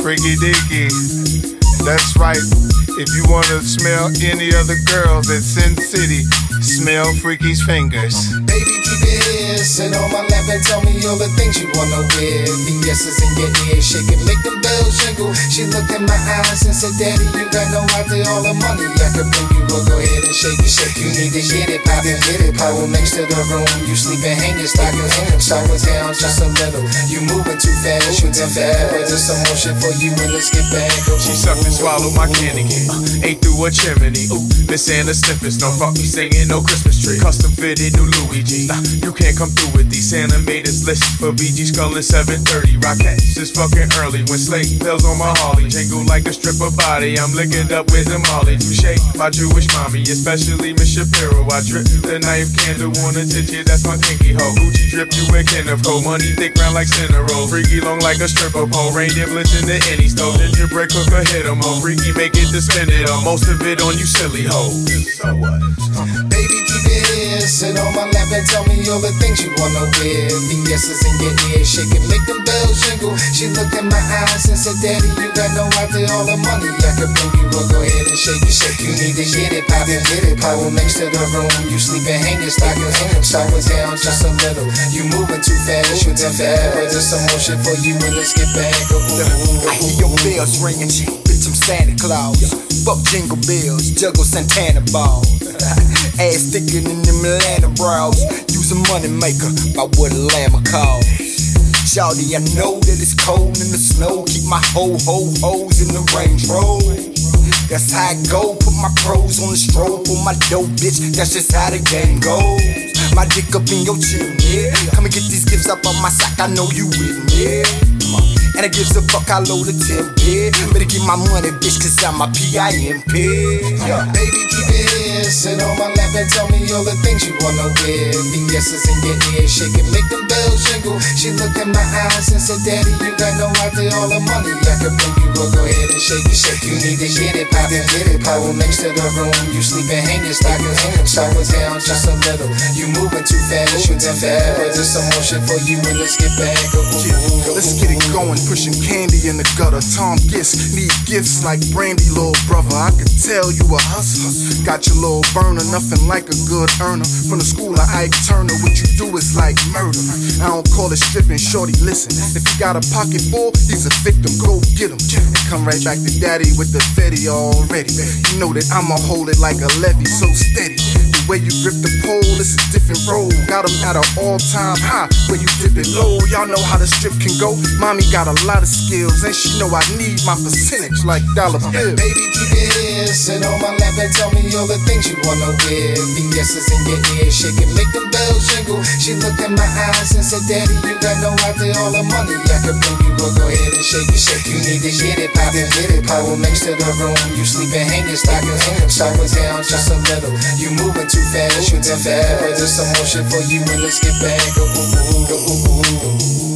Freaky Deaky. That's right. If you wanna smell any other girls at Sin City, smell Freaky's fingers. Baby, keep your ear, sit on my lap and tell me all the things you wanna wear. VS's in your ear, shake it, make them bells jingle. She looked in my eyes and said, Daddy, you got no idea all the money I could bring you. Well, go ahead and shake it, shake. You need to get it, pop it, get it. Power next to the room, you sleeping, hang your stockings. Start was down just a little. You moving too fast, you too fast. But there's some more shit for you and let's get back. She sucked and swallowed my candy cane. Ate through a chimney. Ooh, Miss Anna sniffers. Don't fuck me singing no Christmas tree. Custom fitted new Louis G. Nah, you can't come through with these. Santa made his list for BG Skull at 7:30. Rockettes is fucking early when Slate bells on my Harley. Jingle like a stripper body. I'm licking up with the Molly. Touche, my Jewish mommy, especially Miss Shapiro. I drip the knife candle on a titty. That's my kinky hoe. Gucci drip you a Kenneth Cole. Money thick round like Cinnaro. Freaky long like a stripper pole. Reindeer blitz in the any stove. Ginger bread cooker hit 'em on. Freaky make it to spin it on. Most of it on you silly hoes. So what? Baby, keep your ear, sit on my lap and tell me all the things you wanna wear. VS's in your ear, shake it, make them bells jingle. She looked in my eyes and said, Daddy, you got no idea all the money I could bring you. Well, go ahead and shake it, shake. You need to get it, pop it, get it. Power next to the room, you sleeping, hang your stockings. Start was down just a little. You moving too fast, you too fast. But there's some more shit for you and let's get back. I hear your bells ringing, bitch, I'm Santa Claus. Fuck jingle bells, juggle Santana balls. Ass thicker than them Atlanta bros. Use a money maker by what a llama calls. Shawty, I know that it's cold in the snow. Keep my hoes in the Range Rover. That's how it go. Put my pros on the strobe. Pull my dope, bitch. That's just how the game goes. My dick up in your chin, yeah. Come and get these gifts up on my sack. I know you with me, yeah. And it gives a fuck, I load a 10, yeah. Better get my money, bitch, cause I'm a PIMP. Yeah. Baby, keep it here, sit on my lap and tell me all the things you wanna wear. VS's in your ear, shake it, make them bells jingle. She looked in my eyes and said, Daddy, you got no idea all the money I could bring you. Well, go ahead and shake it, shake. You need to get it, pop it, get it. Power next to the room, you sleeping, hang your stockings. Start was down just a little. You moving too fast, you too fast. But there's some more shit for you and let's get back. Let's get it going. Pushing candy in the gutter. Tom Gist need gifts like Brandy, little brother. I could tell you a hustler. Got your little burner, nothing like a good earner. From the school of Ike Turner, what you do is like murder. I don't call it stripping, shorty, listen. If you got a pocket full, he's a victim, go get him. And come right back to daddy with the Fetty already. You know that I'ma hold it like a levee, so steady. The way you grip the pole, it's a different road. Got him at an all-time high, where you dip it low. Y'all know how the strip can go. Mommy got a lot of skills, and she know I need my percentage like dollar bills. Baby, keep it here, sit on my lap and tell me all the things you wanna wear. VS's in your ear, shake it, make them bells jingle. She looked in my eyes and said, Daddy, you got no idea all the money I could bring you. Well, go ahead and shake it, shake. You need to get it, pop it, get it. Power next to the room, you sleeping, hang your stockings. Start was down just a little. You moving too fast, you too fast. But there's some more shit for you and let's get back.